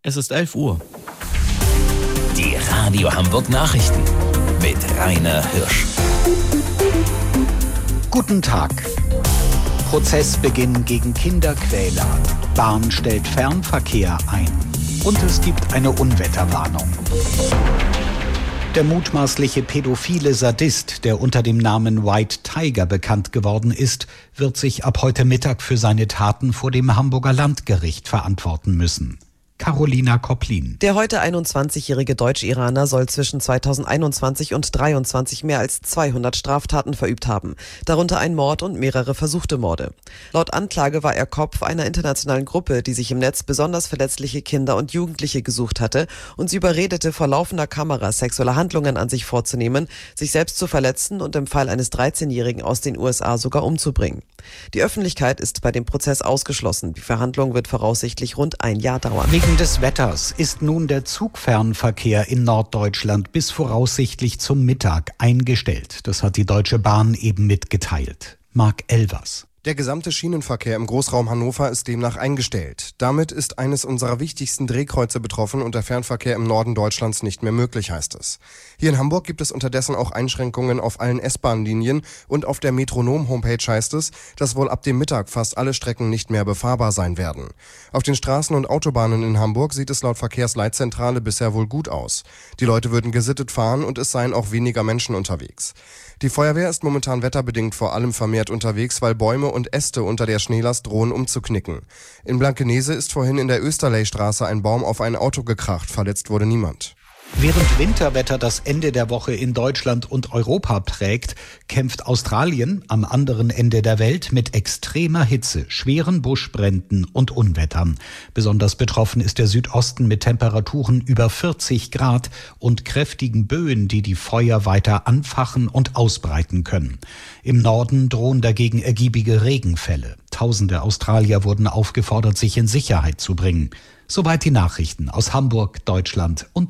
Es ist 11 Uhr. Die Radio Hamburg Nachrichten mit Rainer Hirsch. Guten Tag. Prozessbeginn gegen Kinderquäler. Bahn stellt Fernverkehr ein. Und es gibt eine Unwetterwarnung. Der mutmaßliche pädophile Sadist, der unter dem Namen White Tiger bekannt geworden ist, wird sich ab heute Mittag für seine Taten vor dem Hamburger Landgericht verantworten müssen. Carolina Koplin. Der heute 21-jährige Deutsch-Iraner soll zwischen 2021 und 2023 mehr als 200 Straftaten verübt haben, darunter ein Mord und mehrere versuchte Morde. Laut Anklage war er Kopf einer internationalen Gruppe, die sich im Netz besonders verletzliche Kinder und Jugendliche gesucht hatte und sie überredete, vor laufender Kamera sexuelle Handlungen an sich vorzunehmen, sich selbst zu verletzen und im Fall eines 13-Jährigen aus den USA sogar umzubringen. Die Öffentlichkeit ist bei dem Prozess ausgeschlossen. Die Verhandlung wird voraussichtlich rund ein Jahr dauern. Wegen des Wetters ist nun der Zugfernverkehr in Norddeutschland bis voraussichtlich zum Mittag eingestellt. Das hat die Deutsche Bahn eben mitgeteilt. Marc Elvers. Der gesamte Schienenverkehr im Großraum Hannover ist demnach eingestellt. Damit ist eines unserer wichtigsten Drehkreuze betroffen und der Fernverkehr im Norden Deutschlands nicht mehr möglich, heißt es. Hier in Hamburg gibt es unterdessen auch Einschränkungen auf allen S-Bahn-Linien und auf der Metronom-Homepage heißt es, dass wohl ab dem Mittag fast alle Strecken nicht mehr befahrbar sein werden. Auf den Straßen und Autobahnen in Hamburg sieht es laut Verkehrsleitzentrale bisher wohl gut aus. Die Leute würden gesittet fahren und es seien auch weniger Menschen unterwegs. Die Feuerwehr ist momentan wetterbedingt vor allem vermehrt unterwegs, weil Bäume und Äste unter der Schneelast drohen umzuknicken. In Blankenese ist vorhin in der Österleystraße ein Baum auf ein Auto gekracht, verletzt wurde niemand. Während Winterwetter das Ende der Woche in Deutschland und Europa prägt, kämpft Australien am anderen Ende der Welt mit extremer Hitze, schweren Buschbränden und Unwettern. Besonders betroffen ist der Südosten mit Temperaturen über 40 Grad und kräftigen Böen, die die Feuer weiter anfachen und ausbreiten können. Im Norden drohen dagegen ergiebige Regenfälle. Tausende Australier wurden aufgefordert, sich in Sicherheit zu bringen. Soweit die Nachrichten aus Hamburg, Deutschland und